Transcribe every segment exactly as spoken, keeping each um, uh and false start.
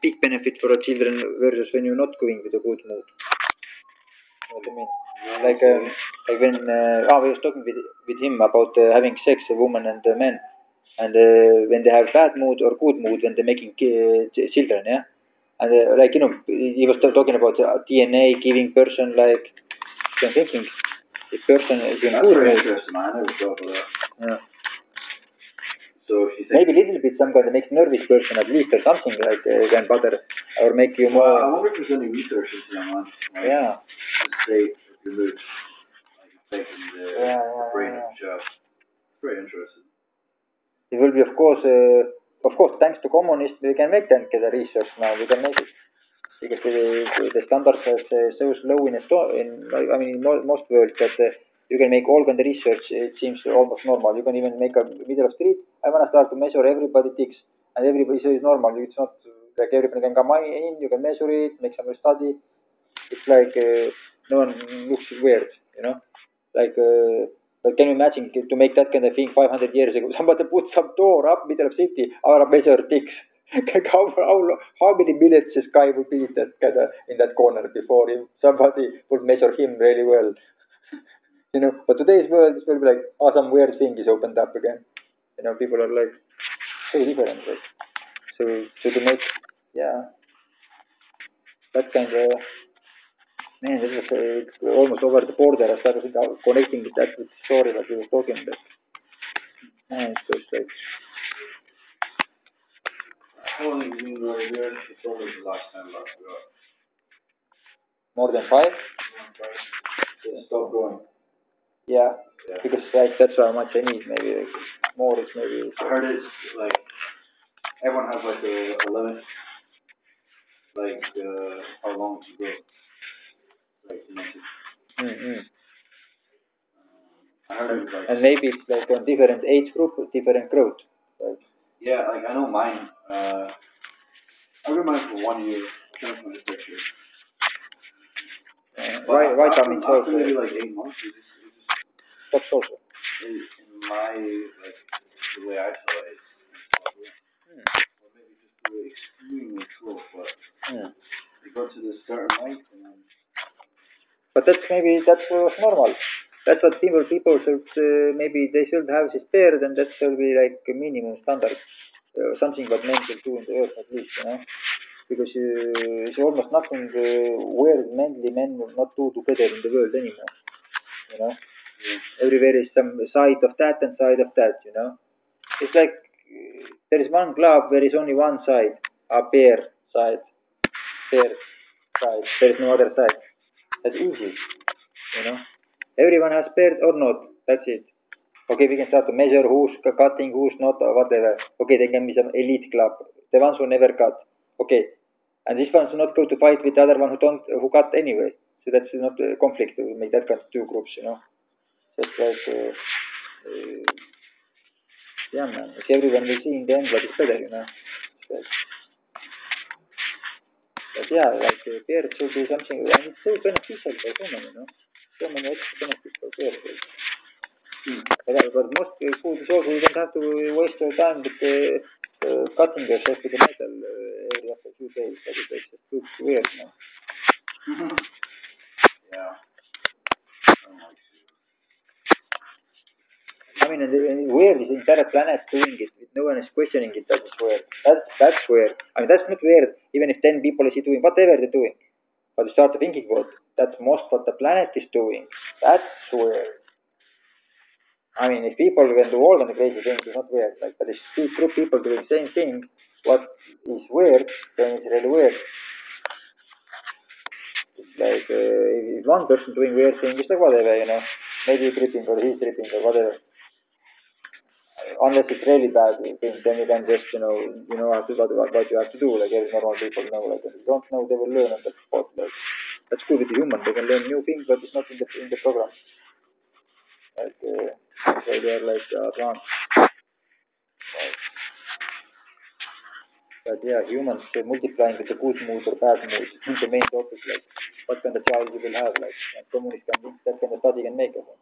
big benefit for a children versus when you're not going with a good mood. What do you mean? Yeah, like, um, like when uh, oh, we was talking with with him about uh, having sex, a woman and a man, and uh, when they have bad mood or good mood when they're making uh, children, yeah, and uh, like you know, he was talking about uh, D N A giving person like. I'm thinking, the person is in That's good very mood. interesting. I never thought of that. Yeah. So if you maybe a little bit some kind of makes nervous person at least or something like uh, can bother or make you more. Well, I wonder if there's any research into that, man. Like, yeah. The state of your mood, like affecting the, yeah, the yeah, brain yeah. of the child. It's very interesting. It will be, of course, uh, of course, thanks to communists, we can make them get the research now. We can make it because the, the standards are uh, so slow in, Esto- in I mean, in most worlds that uh, you can make all kind of research. It seems almost normal. You can even make a middle of street. I want to start to measure everybody ticks, and everybody says normal. It's not like everybody can come in. You can measure it, make some study. It's like uh, no one looks weird, you know. Like, uh, but can you imagine to make that kind of thing five hundred years ago? Somebody put some door up middle of city. Our measure ticks. how, how, how many minutes this guy would be in that, kind of, in that corner before him? Somebody would measure him really well. You know, but today's world is will be like, oh, some weird thing is opened up again. You know, people are like so different. Like, so, so to make, yeah, that kind of, man, this was uh, almost over the border. I started connecting with that with the story that we were talking about. Man, it's just like, How long have you been going there? It's always the last time I forgot. more than five? It stopped growing. Yeah. Yeah. Because like that's how much I need. Maybe like, more is maybe. I heard it's like everyone has like a, a limit, like uh, how long to grow. Like you know. Mm-hmm. I heard And, it was like. and maybe it's like on different age group, different growth. Like, yeah, like I know mine. Uh, I grew mine for one year. Finished my picture. uh, But right, after, vitamins after, also. after maybe like eight months, it just, it just That's also. in, in my like the way I saw it, it's, Mm. or maybe just do it extremely slow, but Mm. you go to this certain height and then. But that's maybe that's uh, normal. That's what people people should uh, maybe they should have this spared, and that should be like a minimum standard, uh, something what men should do in the earth at least, you know. Because uh, it's almost nothing uh, weird mainly men will not do together in the world anymore, you know. Yeah. Everywhere is some side of that and side of that, you know. It's like uh, there is one club where is only one side, a pair side, pair side. There is no other side. That's easy, you know. Everyone has pairs or not. That's it. Okay, we can start to measure who's cutting, who's not, or whatever. Okay, there can be some elite club, the ones who never cut. Okay, and this one's not going to fight with the other one who don't, who cut anyway. So that's not a conflict. We make that kind of two groups, you know. Just like, uh, uh, yeah, man. If everyone will see in the end what is better, you know. But, but yeah, like uh, pairs should be something, and it's so beneficial for women, you know. So many extra benefits for pairs. Hmm. But, but most uh, food is also you don't have to waste your time with uh, uh, cutting yourself with the metal uh, every after two days. That is like, just looks weird, man. yeah. I mean, and, and weird is the entire planet doing it. No one is questioning it. That is weird. That's that's weird. I mean, that's not weird. Even if ten people is doing whatever they're doing, but you start thinking about that's most what the planet is doing. That's weird. I mean, if people can do all kind of crazy things, it's not weird. Like, but if two group people doing the same thing, what is weird, then it's really weird. It's like uh, if one person doing weird thing, it's like whatever, you know, maybe tripping or he's tripping or whatever. Unless it's really bad thing, then you can just, you know, you know how to, what, what you have to do. Like every normal people know. Like if you don't know, they will learn on the spot. Like that's good with the human. They can learn new things, but it's not in the in the program. Like uh, so they are like uh, advanced. Like, but yeah, humans uh, multiplying with a good mood or bad mood. The main topic, like what kind of child you will have. Like communists can that kind of study can make us.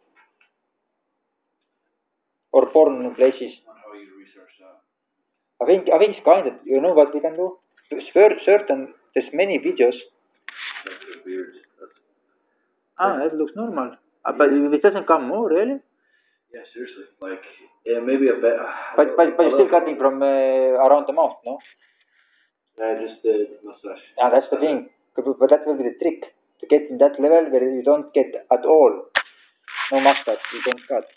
Or foreign places. How you research that? I think I think it's kind of, you know what we can do? cer- certain, there's many videos. That's weird. That's, Ah, that looks normal. Uh, but it doesn't come more, really? yeah, seriously. Like, yeah, maybe a bit. But, but, but you're still cutting from uh, around the mouth, no? Yeah, just the mustache. Ah, that's the thing. But but that will be the trick. To get in that level where you don't get at all no mustache, you don't cut.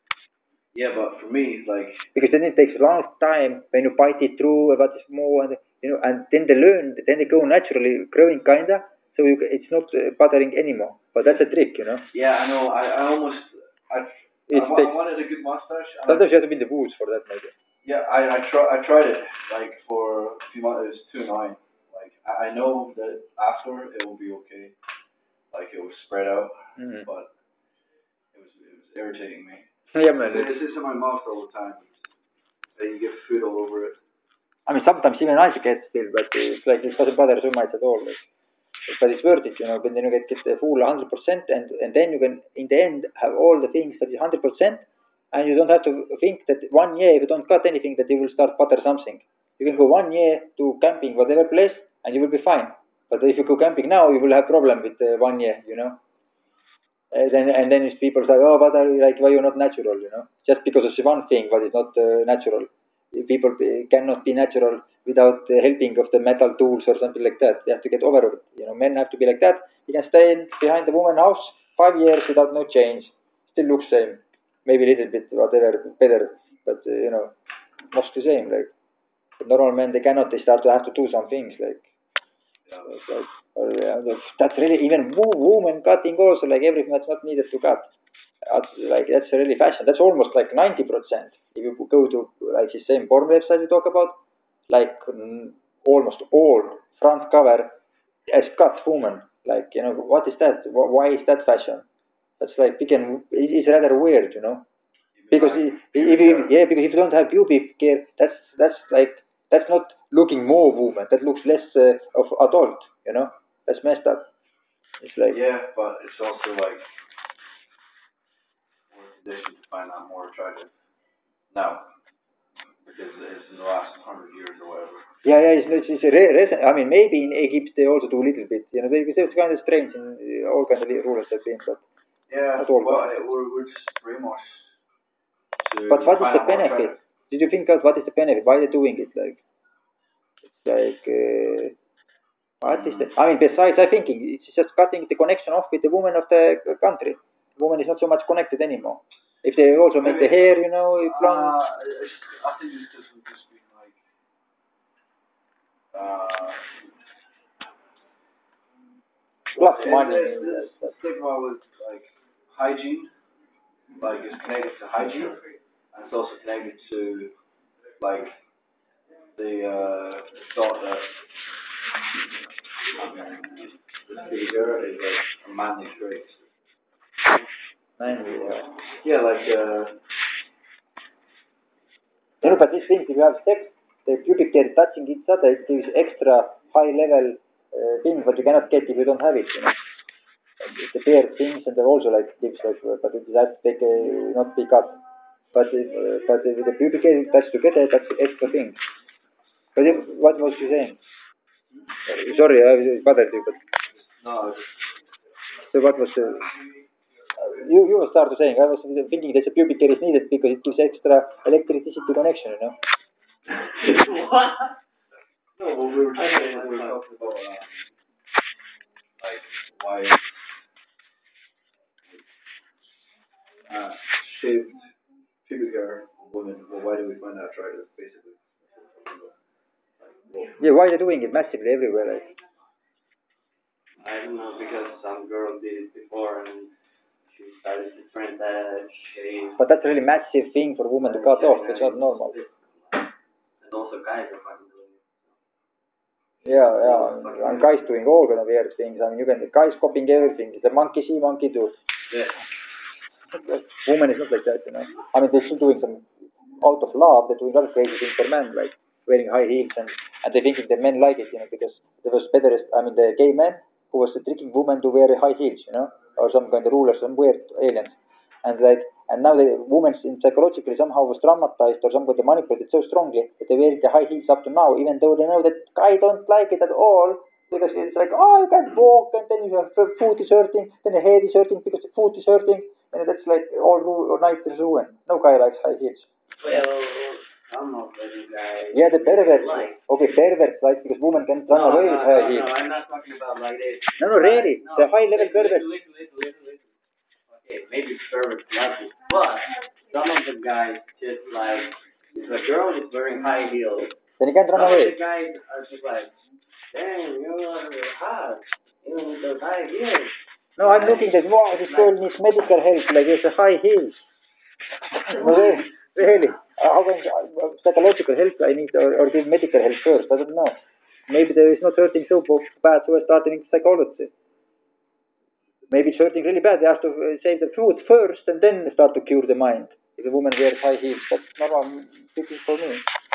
Yeah, but for me, like, Because then it takes a long time when you bite it through about the more, and you know, and then they learn, then they go naturally growing kinda, so you, it's not uh, bothering anymore. But that's a trick, you know. yeah, I know. I, I almost, I, It I, wa- takes, I wanted a good mustache. And I, sometimes you have to be in the woods for that, maybe. yeah, I, I try, I tried it like for a few months. It was too annoying. Like, I, I know that after it will be okay. Like, it will spread out, Mm. but it was, it was irritating me. Yeah, man. It's, it's in my mouth all the time. And you get food all over it. I mean, sometimes even I get still, but it's like it doesn't bother so much at all. Like, but it's worth it, you know. But then you get, get the full one hundred percent, and and then you can, in the end, have all the things that is one hundred percent, and you don't have to think that one year if you don't cut anything that you will start butter something. You can go one year to camping whatever place, and you will be fine. But if you go camping now, you will have problem with uh, one year, you know. And then and then if people say, oh, but are you, like why you're not natural, you know, just because of one thing, but it's not uh, natural. People be, cannot be natural without the helping of the metal tools or something like that. They have to get over it. You know, men have to be like that. You can stay in, behind the woman house five years without no change, still looks same, maybe a little bit whatever better, but uh, you know, mostly same. Like but normal men, they cannot. They start to have to do some things like. It's like, or, uh, that's really even wo- woman cutting also like everything that's not needed to cut. Uh, like that's really fashion. That's almost like ninety percent. If you go to like the same porn website we talk about, like mm, almost all front cover as cut woman. Like you know what is that? Wh- Why is that fashion? That's like became it- it's rather weird, you know. Because if, if you, yeah, because if you don't have pubic care, that's that's like that's not looking more woman. That looks less uh, of adult. You know, that's messed up. It's like Yeah, but it's also like more conditioned to find that more attractive now because it's in the last hundred years or whatever. yeah, yeah. It's, it's, it's a re- recent. I mean, maybe in Egypt they also do a little bit. You know, they, it's kind of strange in uh, all kinds of rulers have been, but Yeah, not all well, kinds. it, we're we're just brainwashed to But what is find the out more benefit? attractive. Did you think out what is the benefit? Why they're doing it? Like, it's like. Uh, What is Mm. that? I mean, besides, I think it's just cutting the connection off with the woman of the country. The woman is not so much connected anymore. If they also make Maybe, the hair, you know, blonde. uh, it's, I think it's because we've just been like, uh, well, Plus it's, money. it's this That's, that's, stigma with like hygiene, like it's connected to hygiene, and it's also connected to like the uh, thought that um, this behavior is like a manly trait. man, yeah. Yeah, like uh, You know, but these things, if you have sex, the pubic hair touching each other, it gives extra high level uh, things, but you cannot get if you don't have it, you know. And the pair things, and they're also like gives like, uh, but it has to take a, not be cut. But if, uh, but if the pubic hair touch together, that's the extra thing. But if, what was you saying? Sorry, I bothered you, but no, so what was the? You you started saying. I was thinking that the pubic hair is needed because it gives extra electricity connection. You know. what? No, well, we were just saying, we were talking about um, like why uh, shaved pubic hair on women. Well, why do we find that attractive? Basically, like, well, Yeah, why are they doing it massively everywhere? Like, I don't know because some girl did it before and she started to trend that shave. but that's a really massive thing for women to cut off. It's not normal. And also guys are fucking doing it. Yeah, yeah, and guys doing all kind of weird things. I mean, you can guys copying everything. The monkey see, monkey do. yeah. Woman is not like that, you know. I mean, they're still doing some out of love. They're doing other crazy things for men, like wearing high heels, and and they thinking the men like it, you know, because there was better. I mean, the gay man who was tricking women to wear high heels, you know, or some kind of rulers, some weird aliens, and like And now the women psychologically somehow was traumatized or somebody manipulated so strongly that they wear the high heels up to now, even though they know that guy don't like it at all. Because it's like, oh, you can't walk, and then your foot is hurting, then the head is hurting because the foot is hurting, and that's like all, ru- all night is ruined. No guy likes high heels. Well, some of them guys. Yeah, the perverts. Like. Okay, perverts like because women can run No, away no, with high no, heels. no, I'm not talking about like this. No, no, really, No, the high level listen, perverts. listen, listen, listen, listen. Okay, maybe perverts like it, but some of the guys just like if a girl is wearing high heels, then you can't run some away. of the guys are just like, damn, you are hot, even with those high heels. No, I'm looking at, wow, this girl needs medical help, like it's a high heels. No, really, really. Uh, How can uh, psychological help I need or, or give medical help first? I don't know. Maybe there is not hurting so bad, so I started in psychology. Maybe it's hurting really bad. They have to uh, save the food first and then start to cure the mind. If a woman wears high heels, that's not what I'm thinking for me.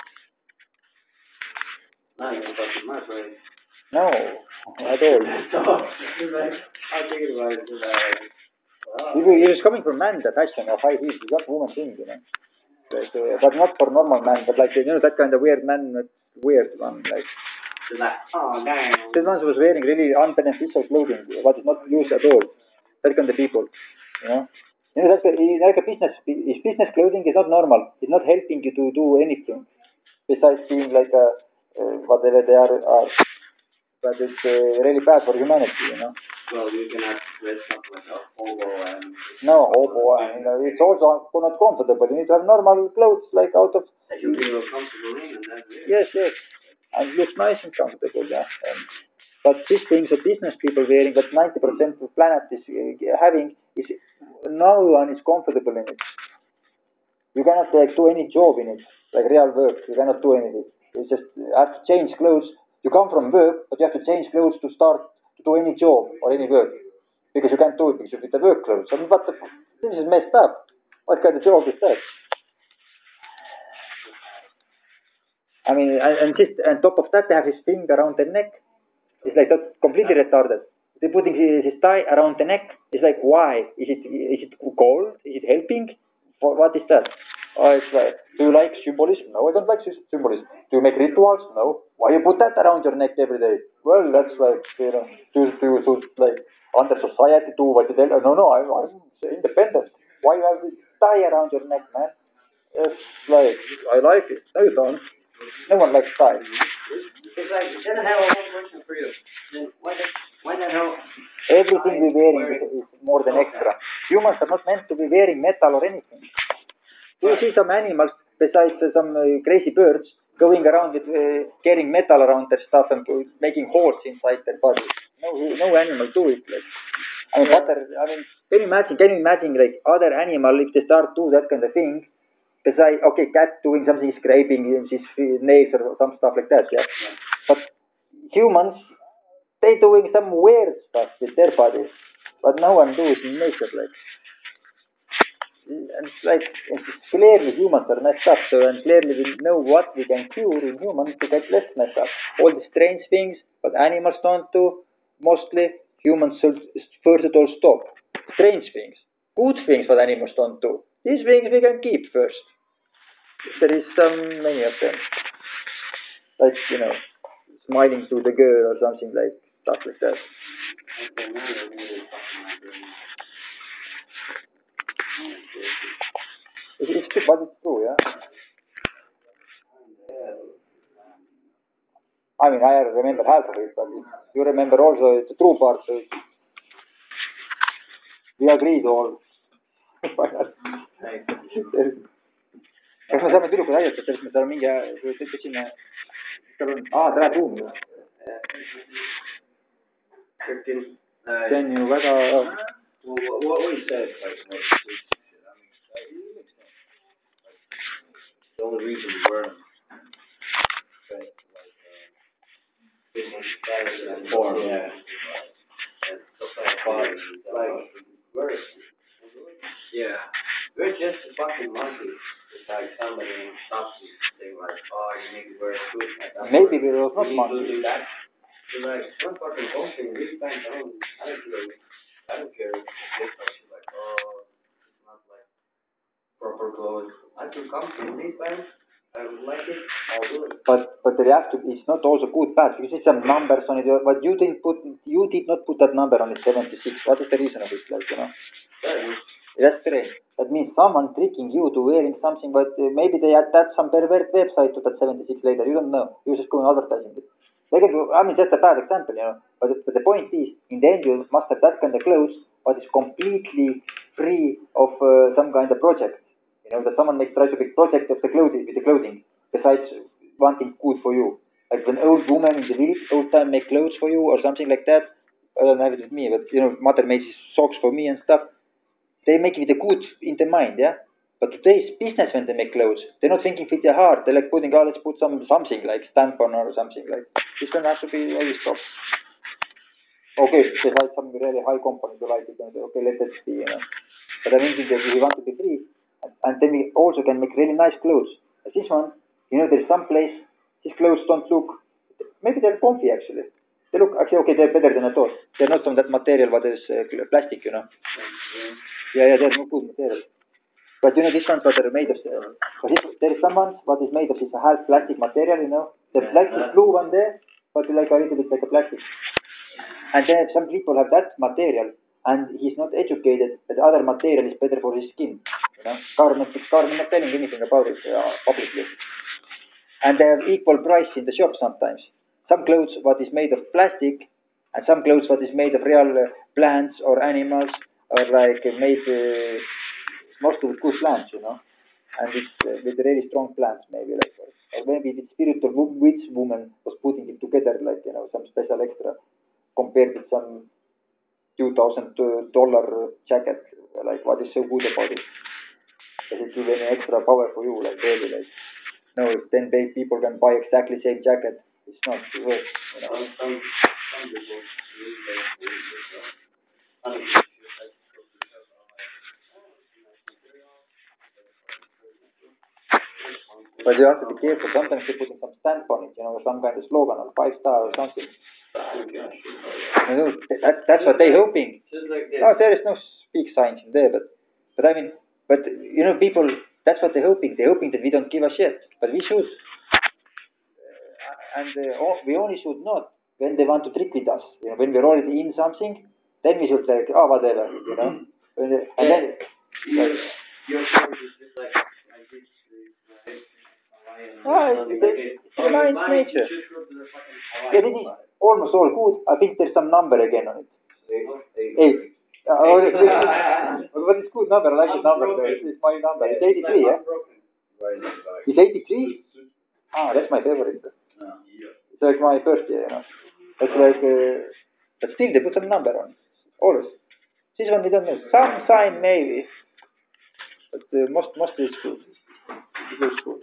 Not even fucking my brain. No, at all. So, like, I'm thinking about it, just like, wow. It is coming from man, the fashion of high heels. It's not woman thing, you know. Like, uh, but not for normal man, but like, you know, that kind of weird man, that weird one, like. Just like, oh, damn. This one was wearing really unbeneficial clothing, what is not used at all. That kind of people, you know. You know, that's a, like a business. If business clothing is not normal, it's not helping you to do anything besides being like a uh, whatever they are, are. But it's uh, really bad for humanity, you know. Well, you cannot dress up like a hobo and. No, hobo, and uh, it's also not comfortable. You need to have normal clothes, like out of. That you feel comfortable in, and that's it. Yes, yes, and it looks nice and comfortable, yeah. Um, but these things that business people wearing, that ninety percent of the planet is uh, having, is no one is comfortable in it. You cannot like do any job in it, like real work. You cannot do anything. You just have to change clothes. You come from work, but you have to change clothes to start to do any job or any work because you can't do it because you fit the work clothes. I mean, what the f- this is messed up. What kind of job is that? I mean, and, and just on top of that, they have his thing around the neck. It's like that's completely retarded. They're putting his, his tie around the neck. It's like, why? Is it is it cold? Is it helping? For, what is that? Oh, it's like, do you like symbolism? No, I don't like sys- symbolism. Do you make rituals? No. Why you put that around your neck every day? Well, that's like, you know, to, to, to like, under society, do what you tell. No, no, I'm, I'm independent. Why you have this tie around your neck, man? It's like, I like it. No, you don't. No one likes ties. It's like, then I have one question for you. Then why the, why the hell? Everything we're wearing wearing is, is more than okay. extra. Humans are not meant to be wearing metal or anything. Do you see some animals, besides uh, some uh, crazy birds, going around with uh, carrying metal around their stuff and uh, making holes inside their body? No, no animal do it. Like, I mean, what are, I mean, can you imagine? Can you imagine like other animal if they start do that kind of thing? Besides, okay, cat doing something, scraping his nails or some stuff like that. Yeah, but humans, they doing some weird stuff with their bodies, but no one does in nature. Like, and it's like it's clearly humans are messed up. So, and clearly we know what we can cure in humans to get less messed up. All the strange things, but animals don't do. Mostly humans should first of all stop. Strange things, good things, what animals don't do. These things we can keep first. There is so many of them, like you know, smiling to the girl or something like stuff like that. Okay, now you're really fucking my brain. It, it's true, but it's true, yeah. I mean, I remember half of it, but it, you remember also the true part. So we agreed all. kas me saame tüdrukut aidata, sellest me saame mingi, tõstsime, tal on, aa, ta läheb ruumi. see on ju väga. Well, what, what he said, like, what, I mean, like, it makes sense. Like, the only reason we wear them, like, uh, business status and form, yeah. And stuff like that. Like, we're, yeah. We're just a fucking monkey. It's like somebody stops you, saying like, oh, you need to wear a suit like that. Maybe we were not You need to monkeys. do that. You're like, one fucking posting, really pants on. I don't care. I don't care if it's like, oh, it's not like proper clothes. I can come to these times. I would like it. I'll do it. But but there have to. It's not also good bad because it's some numbers on it. But you didn't put. You did not put that number on it. seventy-six. What is the reason of it? Like you know. Yeah, That's great. That means someone tricking you to wearing something, but uh, maybe they attach some pervert website to that seventy-six later. You don't know. You're just going advertising it. They can do, I mean, just a bad example, you know. But, but the point is, in the end, you must have that kind of clothes, but it's completely free of uh, some kind of project. You know, that someone makes try to make project of the clothing with the clothing, besides wanting good for you. Like when old woman in the village old time make clothes for you or something like that. I don't have it with me, but you know, mother makes socks for me and stuff. They make it with the good in the mind, yeah. But today's business when they make clothes, they're not thinking with their heart. They're like putting, oh, let's put some something like stamp on or something like. This one has to be always stopped. Okay, they like some really high company to like it, and say, okay, let that be, you know. But I mean, that we want to be free, and, and then we also can make really nice clothes. But this one, you know, there's some place these clothes don't look. Maybe they're comfy actually. They look actually okay. They're better than I thought. They're not from that material, what is uh, plastic, you know. Yeah, yeah, they're no good material. But you know, these ones what are made of. Uh, but this, there is some ones what is made of is a half plastic material, you know. The Yeah, plastic uh, blue one there, but like a little bit like a plastic. And then some people have that material, and he's not educated that other material is better for his skin. You know, government government not telling anything about it uh, publicly. And they have equal price in the shop sometimes. Some clothes what is made of plastic, and some clothes what is made of real uh, plants or animals, or like uh, made uh, mostly with good plants, you know, and it's uh, with really strong plants maybe like, or, or maybe the spiritual wo- witch woman was putting it together like you know some special extra compared with some two thousand dollar jacket. Like what is so good about it? Does it give any extra power for you? Like really like. No, if ten day people can buy exactly same jacket, it's not worth. You know. some some some people use that for this uh, other issues like go to the shop. I'm like, oh, it's a nice material. But you have to be careful. Sometimes they put some stamp on it, you know, some kind of slogan or five star or something. You know, that, that's what they're hoping. Just like this. No, there is no big signs in there, but but I mean, but you know, people. That's what they're hoping. They're hoping that we don't give a shit, but we should. Uh, and uh, oh, we only should not when they want to trick with us. You know, when we're already in something, then we should say, oh, whatever. You know, when they, and then. Your your story is just like I did this right. Oh, it, it, it reminds nature. Yeah, this is almost all good. I think there's some number again on it. Eight. Uh, oh, it- it- but it's good number. I like the number. Though. It's, it's my number. It's eighty-three. Yeah. It's eighty-three. Ah, that's my favorite. It's like my first year. You know. It's like, uh, but still they put some number on. It. Always. This one we don't know. Some sign maybe, but uh, most mostly it's good. It looks good.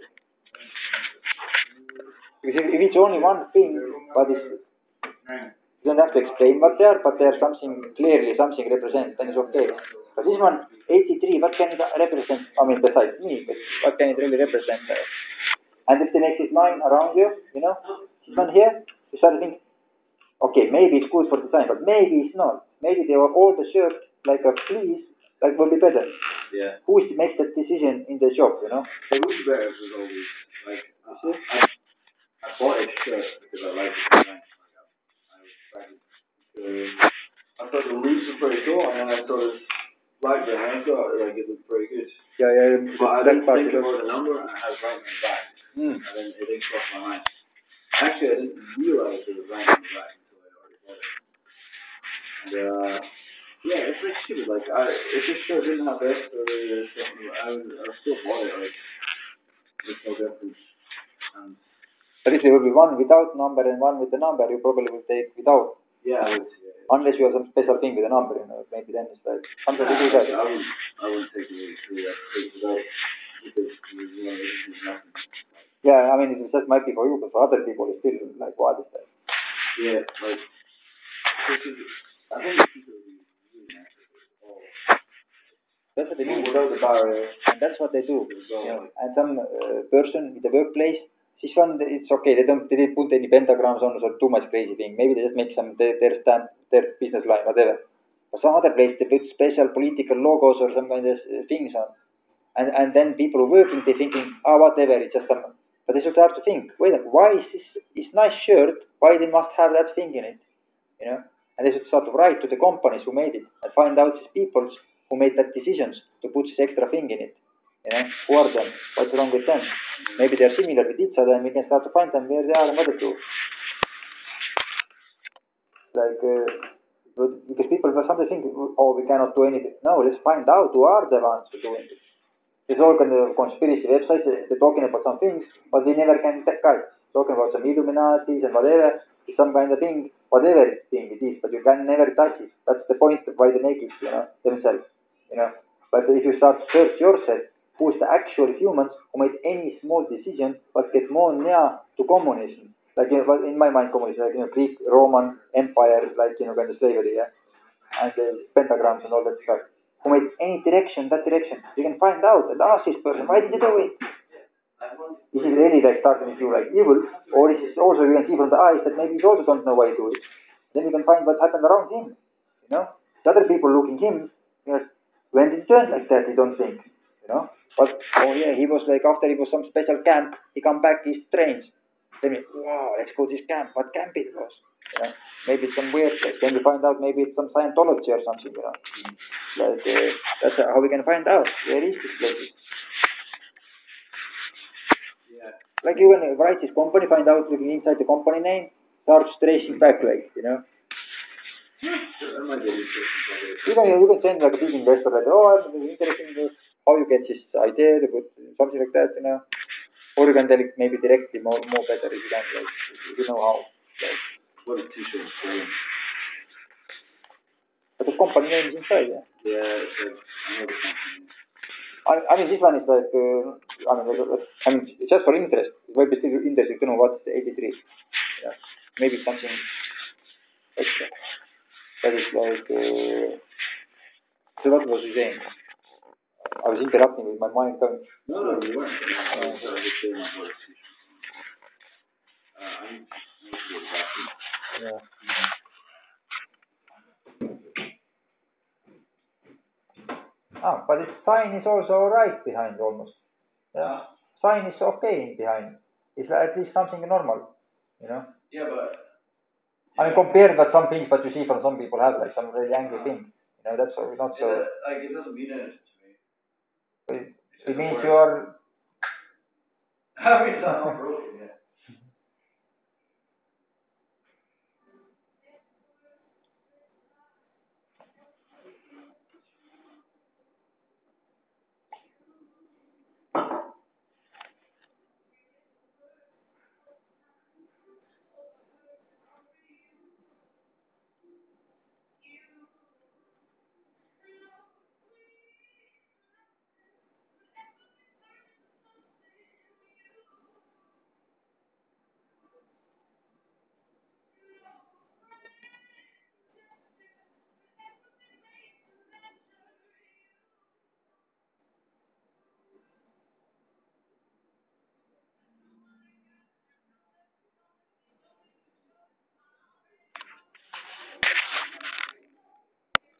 Because if, if it's only one thing, but it's, you don't have to explain what they are, but they are something clearly, something represents, then it's okay. But this one, eighty-three, what can it represent? I mean, besides me, but what can it really represent? And if they make this line around you, you know, this one here, you start to think, okay, maybe it's good for design, but maybe it's not. Maybe they were all the shirt like a fleece, like will be better. Yeah. Who is makes that decision in the shop, you know? The Ruby Bears was always like uh, I, I bought a shirt because I liked the design. Like, I, I was trying to, I thought the leaves were pretty cool, and then I saw this black band, and I thought like it looked pretty good. Yeah, yeah. But I didn't think of about the number, and I had right in the back, mm. and then it didn't cross my mind. Actually, I didn't realize it was right in the back until I already bought it. And uh, yeah, it's like stupid. Like I, if this shirt didn't have this or something, I would, I would still bought it. Like there's no difference. And But if there will be one without number and one with the number, you probably will take without. yeah, I would, yeah. Unless you have some special thing with a number, you know, maybe then it's like sometimes Nah, you do that. I wouldn't, I wouldn't take the eighty-three. I'd take it out because you know there's nothing. Yeah, I mean it just might be for you, but for other people it's still like what is that? Yeah, like this is, I think people would be really nice if it was all. That's what they mean without the barrier, and that's what they do. You know, and some uh, person in the workplace, this one it's okay. They don't they didn't put any pentagrams on or too much crazy thing. Maybe they just make some their, their stamp, their business line, whatever. But some other place they put special political logos or some kind of uh, things on. And, and then people who are working, they're thinking, oh, whatever, it's just some, but they should start to think, wait a minute, why is this, this nice shirt, why they must have that thing in it, you know? And they should start to write to the companies who made it and find out these people who made that decisions to put this extra thing in it. You know, who are them? What's wrong with them? Maybe they're similar with each other and we can start to find them where they are and what they do. Like, uh, because people sometimes think, oh, we cannot do anything. No, let's find out who are the ones who are doing it. There's all kind of conspiracy websites, they're talking about some things, but they never can guide. Talking about some Illuminatis and whatever, some kind of thing, whatever thing it is, but you can never touch it. That's the point why they make it, you know, themselves. You know. But if you start to search yourself, who's the actual humans who made any small decision but get more near to communism. Like, you know, in my mind, communism, like, you know, Greek, Roman Empire, like, you know, kind of slavery, yeah, and the pentagrams and all that stuff. Who made any direction, that direction. You can find out and ask this person, why did you do it? Is it really like starting with you like evil? Or is it also you can see from the eyes that maybe you also don't know why you do it. Then you can find what happened around him. You know? The other people looking him, you know, when did he turn like that, you don't think. You know? But oh yeah, he was like after he was some special camp, he come back, he's strange. Then you, wow, let's go to this camp. What camp it was? You know? Maybe it's some weird place. Then we find out maybe it's some Scientology or something, you know. Like uh, that's how we can find out where is this place. Yeah. Like you can write this company, find out looking inside the company name, start tracing back, like, you know. That might be interesting. You can you can send like a big investor like, oh, I'm interested in how you get this idea, to put something like that, you know. Or you can tell it maybe directly more more better if you can, like, if you know how. Like. What a t-shirt is saying. But the company name is inside, yeah. Yeah, it's like, I know the company. I, I mean, this one is like, uh, I mean, like, I mean, it's just for interest. It might be still interesting to know what's the eighty-three. Yeah. Maybe something extra. That is like, uh, so what was he saying? I was interrupting with my mind going. No, no, you weren't. I was uh, just saying what a t-shirt. Uh, I'm, I'm Yeah. Ah, but its sign is also right behind almost. Yeah. Sign is okay behind. It's like at least something normal, you know. Yeah, but. Yeah. I mean, compared with some things that you see from some people have, like some really angry thing. You know, that's not so. It, like it doesn't mean anything to me. It, it means you are. I mean, it's not broken, yeah.